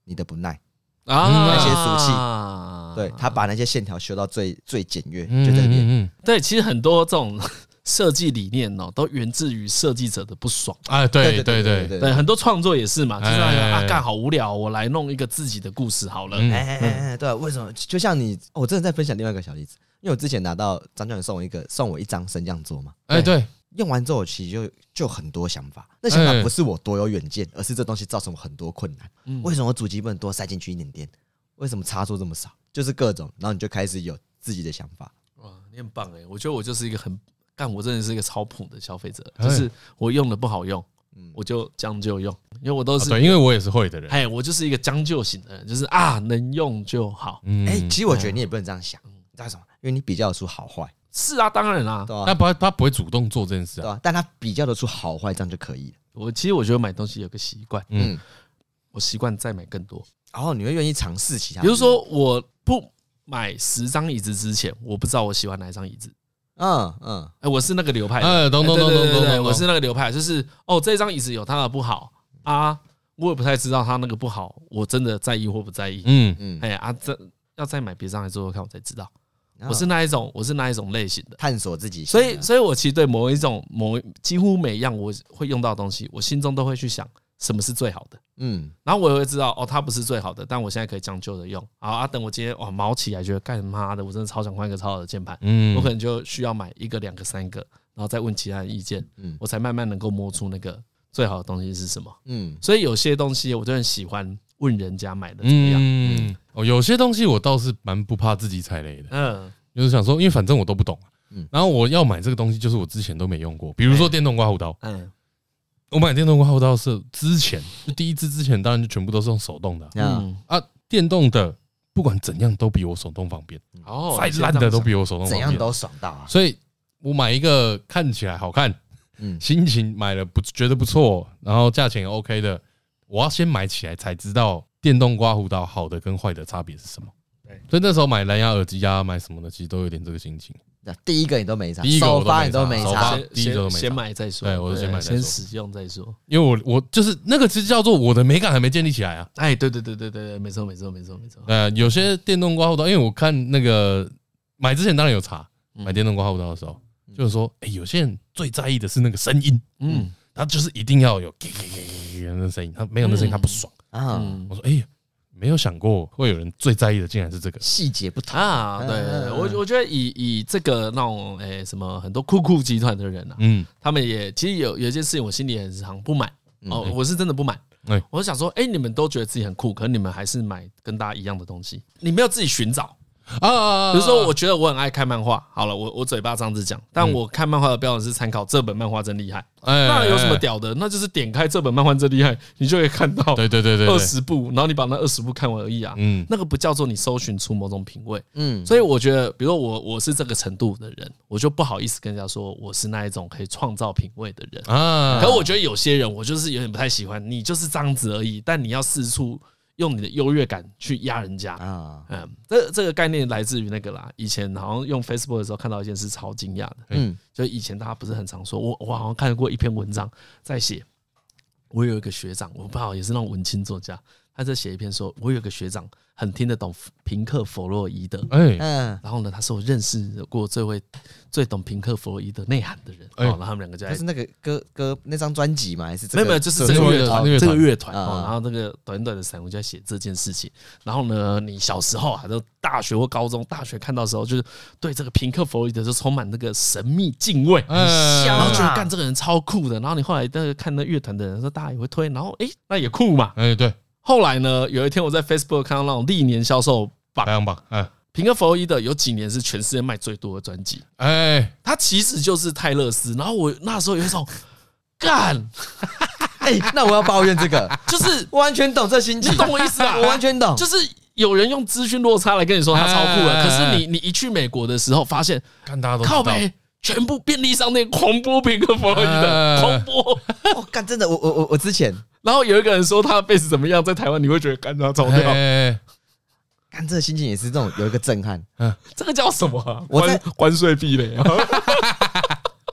你的不耐那些俗气，对他把那些线条修到最简约，就在练。 对，其实很多这种设计理念都源自于设计者的不爽。 对， 很多创作也是嘛，就是干好无聊，我来弄一个自己的故事好了。 对，为什么？就像你，我真的在分享另外一个小例子，因为我之前拿到张教练送我一张升降桌嘛， 对， 用完之后其实就很多想法，那想法不是我多有远见，而是这东西造成我很多困难。为什么我主机不能多塞进去一点点？为什么插座这么少？就是各种，然后你就开始有自己的想法。 哇，你很棒我觉得我就是一个我真的是一个超普的消费者，就是我用的不好用，我就将就用，因为我都是对，因为我也是会的人。 我就是一个将就型的人，就是能用就好。 其实我觉得你也不能这样想，你知道什么？因为你比较得出好坏。 是啊，当然啦， 他不会主动做这件事啊，但他比较得出好坏，这样就可以了。其实我觉得买东西有个习惯，我习惯再买更多。 然后你会愿意尝试其他， 比如说我不买10张椅子之前，我不知道我喜欢哪一张椅子。我是那个流派的， 懂， 我是那个流派，就是这张椅子有它的不好啊，我也不太知道它那个不好，我真的在意或不在意。要再买别张来做做看，我才知道。我是那一种类型的探索自己， 所以我其实对几乎每一样我会用到的东西，我心中都会去想什么是最好的。然后我也会知道它不是最好的，但我现在可以将就的用。好等我今天毛起来觉得干妈的，我真的超想换一个超好的键盘，我可能就需要买1个、2个、3个，然后再问其他的意见，我才慢慢能够摸出那个最好的东西是什么。所以有些东西我就很喜欢问人家买的怎么样。 有些东西我倒是蛮不怕自己踩雷的。就是想说，因为反正我都不懂，然后我要买这个东西，就是我之前都没用过，比如说电动刮胡刀。我买电动刮胡刀是之前就第一支之前，当然就全部都是用手动的。电动的不管怎样都比我手动方便，再烂的都比我手动方便， 怎样都爽到啊！ 所以我买一个看起来好看，心情买了觉得不错，然后价钱也 OK 的，我要先买起来才知道电动刮胡刀好的跟坏的差别是什么。所以那时候买蓝牙耳机买什么的，其实都有点这个心情。 第一个你都没差， 首发你都没差， 先买再说。 对，我就先买再说， 先使用再说。 因为我就是那个，其实叫做我的美感还没建立起来啊。 对，没错。 有些电动刮胡刀，因为我看那个买之前当然有查，买电动刮胡刀的时候，就是说，有些人最在意的是那个声音，他就是一定要有那声音，他没有那声音他不爽啊。我说，没有想过会有人最在意的竟然是这个细节不同啊！对，我觉得以这个那种什么很多酷集团的人他们也其实有一件事情我心里很常不满我是真的不满。我想说，你们都觉得自己很酷，可是你们还是买跟大家一样的东西，你没有自己寻找。比如说，我觉得我很爱看漫画。好了，我嘴巴这样子讲，但我看漫画的标准是参考这本漫画真厉害。那有什么屌的？那就是点开这本漫画真厉害，你就可以看到对20部，然后你把那20部看完而已啊。那个不叫做你搜寻出某种品味。所以我觉得，比如说我是这个程度的人，我就不好意思跟人家说我是那一种可以创造品味的人啊。可我觉得有些人，我就是有点不太喜欢，你就是这样子而已，但你要四处用你的优越感去压人家啊。这个概念来自于那个啦。以前好像用 Facebook 的时候看到一件事超惊讶的，就以前大家不是很常说，我好像看过一篇文章在写，我有一个学长，我不知道也是那种文青作家，他在写一篇说，我有个学长很听得懂平克·弗洛伊德，然后呢，他是我认识过最懂平克·弗洛伊德内涵的人，然后他们两个就就是那个歌那张专辑吗？还是没有，就是这个乐团，然后那个短短的散文就在写这件事情。然后呢，你小时候还都大学或高中，大学看到的时候，就是对这个平克·弗洛伊德就充满那个神秘敬畏，然后觉得干这个人超酷的。然后你后来那个看那乐团的人说，大家也会推，然后那也酷嘛， 对。 后来呢，有一天我在 Facebook 看到那种历年销售排行榜，平克·弗洛伊德有几年是全世界卖最多的专辑，他其实就是泰勒斯。然后我那时候有一种干， 那我要抱怨这个， 就是完全懂这心情， 你懂我意思啊？ 我完全懂， 就是有人用资讯落差来跟你说他超酷了，可是你一去美国的时候，发现看大家都靠北。全部便利商店狂播平克·弗洛伊德，狂播！ 干真的，我之前， 然后有一个人说他的贝斯怎么样，在台湾你会觉得干他超屌， 干这个心情也是这种有一个震撼。 这个叫什么？关税壁垒。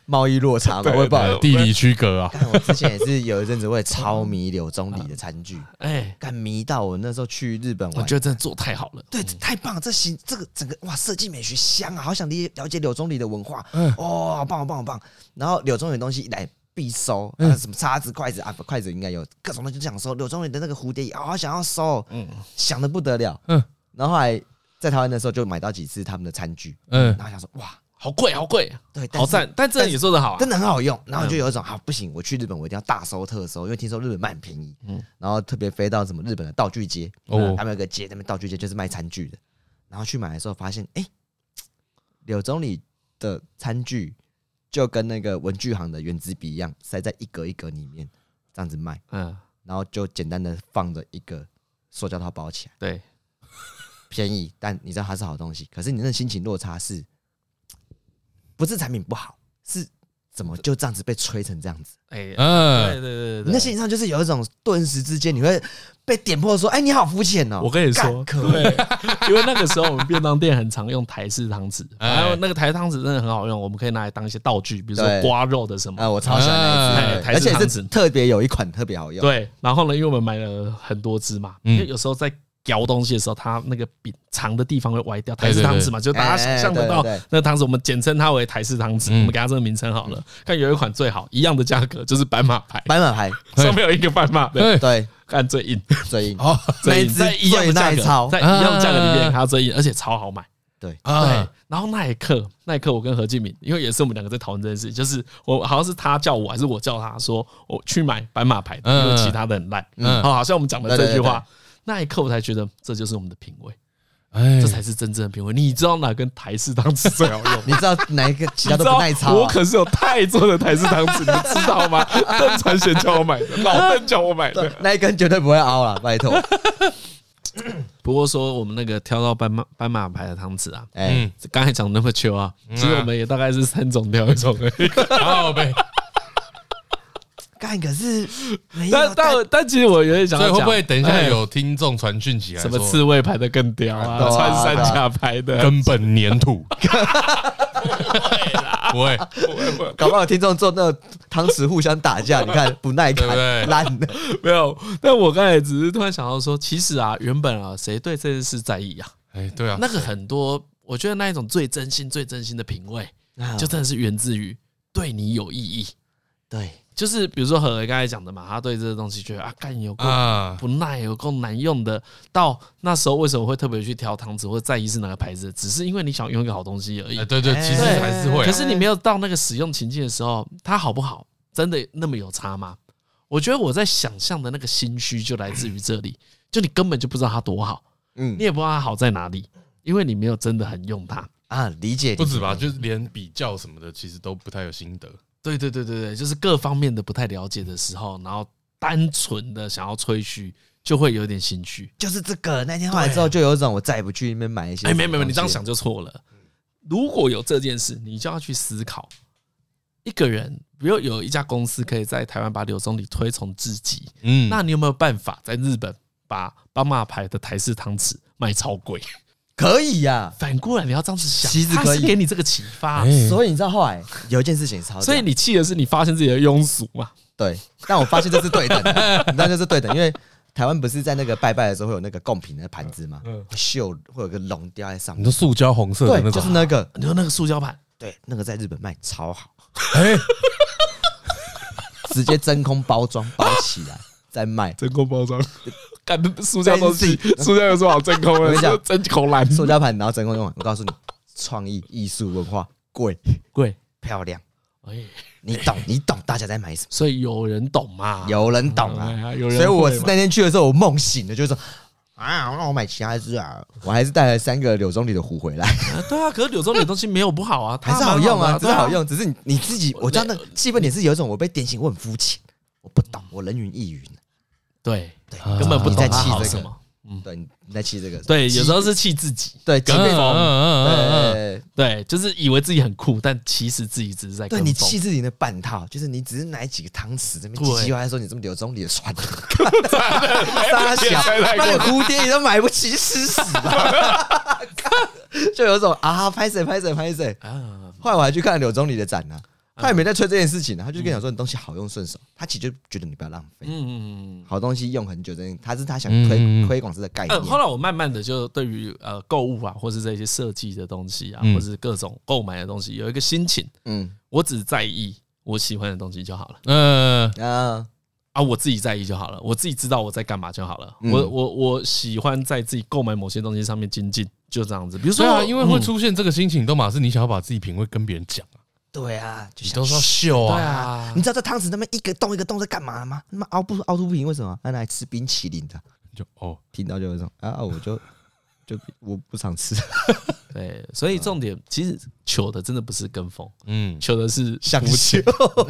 贸易落差嘛，我也不好地理区隔啊。 我之前也是有一阵子会超迷柳宗理的餐具，干迷到我那时候去日本玩， 我觉得真的做太好了， 对，太棒了，这个整个哇设计美学香啊，好想了解柳宗理的文化，哦，好棒好棒好棒。然后柳宗理的东西一来必收，什么叉子、筷子啊，筷子应该有各种东西就想收。柳宗理的那个蝴蝶好想要收，想的不得了，然后后来在台湾的时候就买到几次他们的餐具，然后想说哇。 好贵，好贵， 对， 好赞，但真的也做得好， 真的很好用。然后就有一种不行，我去日本我一定要大收特收，因为听说日本卖很便宜。然后特别飞到什么日本的道具街，他们有个街，那边道具街就是卖餐具的。然后去买的时候发现，柳宗理的餐具就跟那个文具行的原子笔一样，塞在一格一格里面这样子卖。然后就简单的放着一个塑胶套包起来， 对， 便宜，但你知道它是好东西，可是你那心情落差是。不是产品不好，是怎么就这样子被吹成这样子？对，你那心理上就是有一种顿时之间你会被点破说，你好肤浅哦！ 我跟你说，对，因为那个时候我们便当店很常用台式汤匙，然后那个台式汤匙真的很好用，我们可以拿来当一些道具，比如说刮肉的什么。 我超喜欢那一只，而且是特别有一款特别好用。 对，然后呢，因为我们买了很多只嘛，因为有时候在嚼东西的时候，它那个柄长的地方会歪掉。台式汤匙嘛，就大家想象得到那个汤匙，我们简称它为台式汤匙，我们给它这个名称好了。看有一款最好，一样的价格，就是斑马牌，上面有一个斑马的， 对， 看最硬， 最硬， 最硬，在一样的价格，在一样的价格里面，它最硬，而且超好买。对，然后那一刻我跟何敬敏，因为也是我们两个在讨论这件事，就是我好像是他叫我还是我叫他说我去买斑马牌的，因为其他的很烂。好像我们讲的这句话。那一刻我才觉得这就是我们的品味，这才是真正的品味。你知道哪根台式汤匙最好用？ 你知道哪一个其他都不耐操？ 我可是有太做的台式汤匙，你知道吗？邓传贤叫我买的，老邓叫我买的， 那一根绝对不会凹啦，拜托。 不过说我们那个挑到斑马牌的汤匙啊，刚才讲那么久啊，其实我们也大概是3种挑1种而已。好呗。 可是没有， 但其实我有点想， 所以会不会等一下有听众传讯起来， 什么刺猬牌的更屌啊，穿山甲牌的根本粘土，不会， 搞不好听众做那个汤匙互相打架，你看不耐看，烂的没有。但我刚才只是突然想到说，其实啊，原本啊，谁对这件事在意啊？ 对啊， 那个很多，我觉得那一种最真心的品味，就真的是源自于对你有意义。 对。 就是比如说何刚才讲的嘛，他对这个东西觉得干有够不耐，有够难用的。到那时候为什么会特别去挑汤匙或在意是哪个牌子？只是因为你想用一个好东西而已。 对，其实还是会。 可是你没有到那个使用情境的时候，它好不好，真的那么有差吗？我觉得我在想象的那个心虚就来自于这里，就你根本就不知道它多好，你也不知道它好在哪里，因为你没有真的很用它啊。理解不止吧，就是连比较什么的，其实都不太有心得。 对，就是各方面的不太了解的时候，然后单纯的想要吹嘘，就会有点心虚。 就是这个那天后来之后，就有一种我再也不去那边买一些。 没，你这样想就错了。如果有这件事，你就要去思考，一个人，比如有一家公司可以在台湾把柳宗理推崇至极，那你有没有办法在日本把斑马牌的台式汤匙卖超贵？ 可以呀， 反过来你要这样子想， 其实可以给你这个启发。 所以你知道后来有一件事情超， 所以你气的是你发现自己的庸俗嘛？ 对，但我发现这是对等的，你知道这是对等，因为台湾不是在那个拜拜的时候会有那个贡品的盘子吗？绣会有个龙雕在上面， 你说塑胶红色的那种， 就是那个， 你说那个塑胶盘， 对，那个在日本卖超好，直接真空包装包起来再卖， 真空包装。干塑胶东西，塑胶有什么好真空的？我跟你讲，真空蓝塑胶盘，然后真空用完。我告诉你，创意、艺术、文化，贵、漂亮。你懂，大家在买什么？ 所以有人懂嘛？ 有人懂啊！所以我那天去的时候，我梦醒了，就是说让我买其他只啊！我还是带了3个柳宗理的壶回来。 对啊，可是柳宗理的东西没有不好啊， 还是好用啊，只是好用，只是你自己，我知道那气氛点是有一种我被点醒，我很肤浅，我不懂，我人云亦云。 对，根本不懂他好什么。 对，你在气这个， 对，有时候是气自己， 对，跟风， 对，就是以为自己很酷，但其实自己只是在跟风。 对，你气自己的半套，就是你只是拿几个汤匙这边唧唧歪歪说你这么柳宗理的传统，大小那个蝴蝶你都买不起，吃屎吧！就有一种啊，拍谁。后来我还去看柳宗理的展呢。 他也没在吹这件事情，他就跟你讲说你东西好用顺手，他其实就觉得你不要浪费。好东西用很久，他想推广这个概念。 后来我慢慢的就对于购物啊，或是这些设计的东西啊，或是各种购买的东西，有一个心情。我只在意我喜欢的东西就好了。我自己在意就好了，我自己知道我在干嘛就好了。我喜欢在自己购买某些东西上面精进，就这样子。比如说， 因为会出现这个心情，都嘛是你想要把自己品味跟别人讲啊。 对啊， 你都是要秀啊。 对啊， 你知道这汤匙那边一个洞一个洞在干嘛吗？他妈凹凸不平，为什么？拿来吃冰淇淋的。 就听到就有一种我不常吃。 对，所以重点其实求的真的不是跟风，求的是想秀。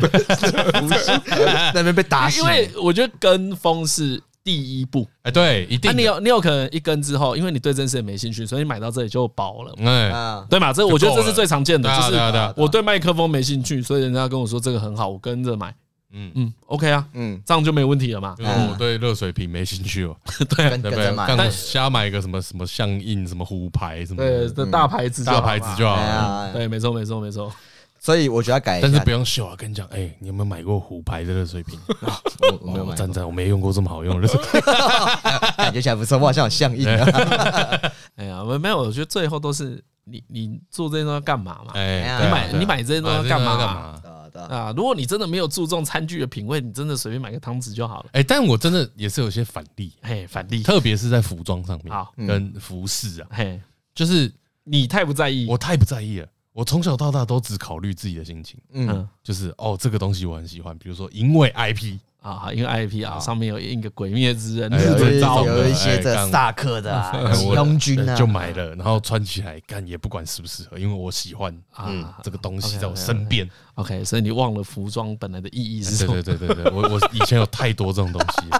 那边被打醒， 因为我觉得跟风是第一步。 对，一定。 你有可能一跟之后，因为你对这件事也没兴趣，所以你买到这里就饱了，对嘛？我觉得这是最常见的，就是我对麦克风没兴趣，所以人家跟我说这个很好，我跟着买。OK 啊，这样就没有问题了嘛。 我对热水瓶没兴趣哦， 对， 跟着买， 但瞎买一个什么象印、什么虎牌什么的大牌子就好了。 对，没错。 所以我觉得要改一下， 但是不用秀啊！跟你讲，你有没有买过虎牌的热水瓶？ 我没有买。 赞，我没用过这么好用的热水瓶， 感觉起来不错，我好像有象印。 哎呀，没有，我觉得最后都是你做这些东西干嘛嘛？你买这些东西干嘛？如果你真的没有注重餐具的品味，你真的随便买个汤匙就好了。 但我真的也是有些反例，特别是在服装上面，跟服饰啊，就是你太不在意， 我太不在意了。我从小到大都只考虑自己的心情，就是这个东西我很喜欢，比如说因为 IP 啊，因为 IP 啊，上面有印个鬼灭之刃， 有一些的萨克的吉隆军啊， 就买了，然后穿起来干也不管适不适合，因为我喜欢这个东西在我身边。 OK， 所以你忘了服装本来的意义是什么？ 对，我以前有太多这种东西。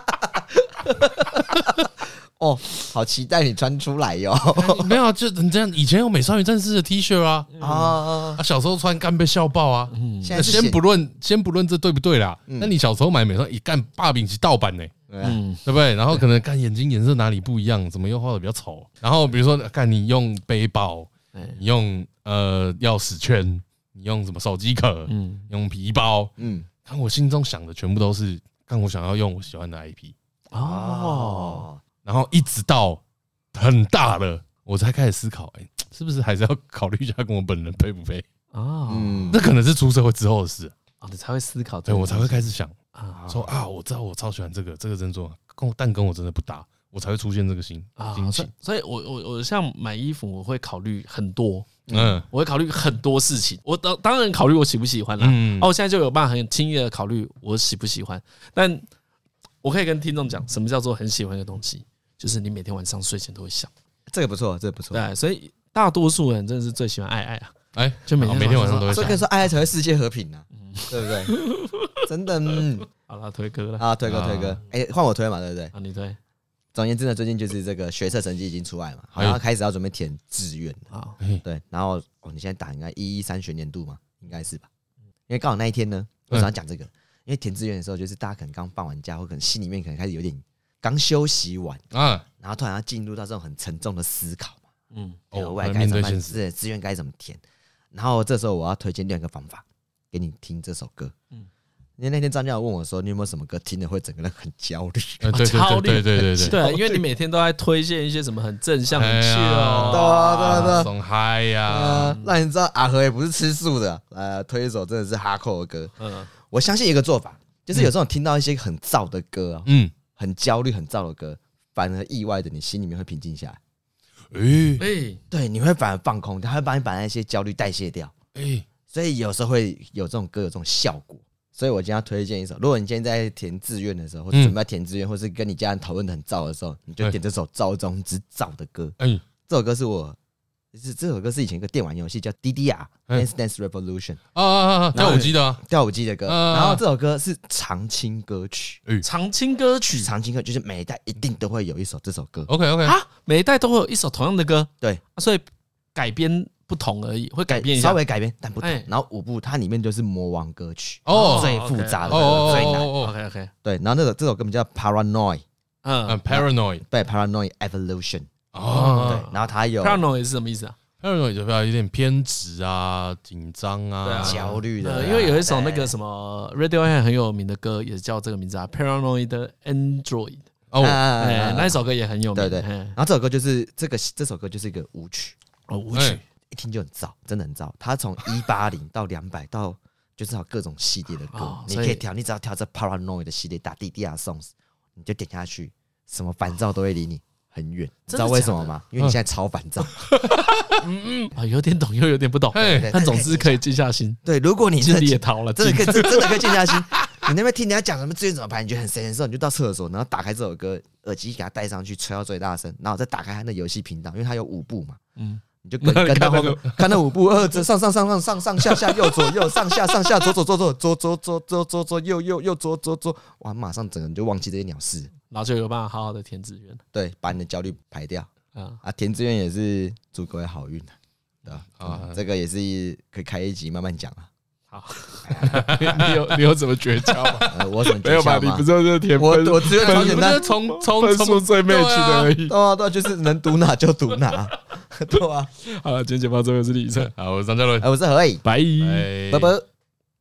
好期待你穿出来哟！ 没有，就你这样，以前有美少女战士的 T 恤啊，小时候穿干被笑爆啊。先不论这对不对啦，那你小时候买美少女干霸柄是盗版呢，对不对？然后可能干眼睛颜色哪里不一样，怎么又画的比较丑？然后比如说干你用背包，你用钥匙圈，你用什么手机壳，用皮包，看我心中想的全部都是干我想要用我喜欢的 IP。然后一直到很大了，我才开始思考，是不是还是要考虑一下跟我本人配不配？那可能是出社会之后的事你才会思考。 对，我才会开始想说我知道我超喜欢这个真做，但跟我真的不搭，我才会出现这个心情。 所以我像买衣服，我会考虑很多，我会考虑很多事情。我当然考虑我喜不喜欢啦。我现在就有办法很轻易的考虑我喜不喜欢，但我可以跟听众讲，什么叫做很喜欢的东西。就是你每天晚上睡前都会想， 这个不错。 对，所以大多数人真的是最喜欢爱啊，就每天晚上都会想。 所以说爱才会世界和平啊，对不对？真的。 好了，推歌了啊，推歌。换我推嘛，对不对？ 你推。 总而言之呢，最近就是这个学测成绩已经出来嘛，好像开始要准备填志愿了。对，然后你现在打应该113学年度嘛，应该是吧？因为刚好那一天呢，我想要讲这个，因为填志愿的时候，就是大家可能刚放完假，或可能心里面可能开始有点。刚休息完然后突然要进入到这种很沉重的思考嘛，未来该怎么办？志愿该怎么填？然后这时候我要推荐另一个方法给你听这首歌。因为那天张教授问我说，你有没有什么歌听了会整个人很焦虑？ 焦虑， 对， 因为你每天都在推荐一些什么很正向、很 chill， 对， 很嗨呀， 让你知道阿和也不是吃素的。推一首真的是哈扣的歌。我相信一个做法，就是有时候听到一些很燥的歌很焦虑、很燥的歌，反而意外的，你心里面会平静下来。对，你会反而放空，它会帮你把那些焦虑代谢掉。所以有时候会有这种歌有这种效果。所以我今天要推荐一首，如果你今天在填志愿的时候，或者准备要填志愿，或是跟你家人讨论的很燥的时候，你就点这首躁中之躁的歌。这首歌是以前一个电玩游戏叫 DDR Dance Dance Revolution 跳舞机的歌。然后这首歌是常青歌曲， 常青歌就是每一代一定都会有一首这首歌。 OK 每一代都会有一首同样的歌， 对， 所以改编不同而已，会改变一下， 稍微改编但不同。然后舞步它里面就是魔王歌曲，最复杂的最难。 OK 对，然后这首歌名叫 Paranoid， Paranoid， 对 Paranoid Evolution。对，然后它有 Paranoid 是什么意思啊 paranoid 就有点偏执啊、紧张啊、 焦虑的。 因为有一首那个什么 Radiohead 很有名的歌，也是叫这个名字啊 ，Paranoid Android。那一首歌也很有名。 对。然后这首歌就是这首歌就是一个舞曲。 舞曲一听就很燥，真的很燥。它从180到200到就是有各种系列的歌，你可以调，你只要调这 Paranoid 的系列，打 DDR Songs， 你就点下去，什么烦躁都会离你很远。你知道为什么吗？因为你现在超烦躁。 有点懂又有点不懂，但总之可以静下心。 对，如果你心里也逃了， 真的可以静下心。你那边听人家讲什么资源怎么排，你觉得很神的时候，你就到厕所，然后打开这首歌，耳机给它戴上去，吹到最大声，然后再打开它的游戏频道，因为它有5部嘛。你就跟到后面看那5部，上下下右左右上下左右左，哇，马上整个人就忘记这些鸟事， 然后就有办法好好的填志愿。 对，把你的焦虑排掉填志愿也是祝各位好运对吧？这个也是可以开一集慢慢讲啊。 好，你有什么诀窍吗？ 我什么诀窍吗？ 没有吧？你不是就是填分？ 我只有超简单， 从分数最 match 的而已。 对，就是能读哪就读哪。对啊。 好了，今天节目到这边，我是李晨， 好，我是张嘉伦， 我是何以， 拜拜拜。